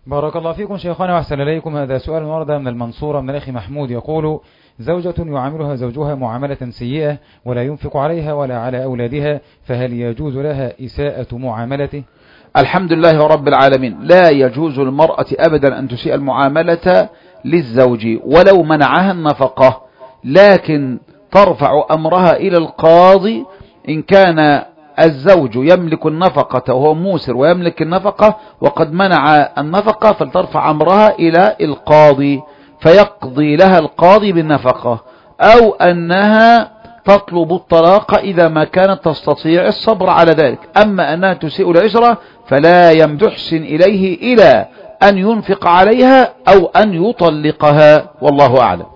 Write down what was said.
بارك الله فيكم شيخنا وأحسن إليكم. هذا سؤال ورد من المنصورة من الأخ محمود يقول: زوجة يعاملها زوجها معاملة سيئة ولا ينفق عليها ولا على أولادها، فهل يجوز لها إساءة معاملته؟ الحمد لله رب العالمين. لا يجوز للمرأة أبدا أن تسيء المعاملة للزوج ولو منعها النفقة، لكن ترفع أمرها إلى القاضي إن كان الزوج يملك النفقة وهو موسر ويملك النفقة وقد منع النفقة، فلترفع أمرها إلى القاضي فيقضي لها القاضي بالنفقة، أو أنها تطلب الطلاق إذا ما كانت تستطيع الصبر على ذلك. أما أنها تسيء العشرة فلا يحسن إليه إلى أن ينفق عليها أو أن يطلقها، والله أعلم.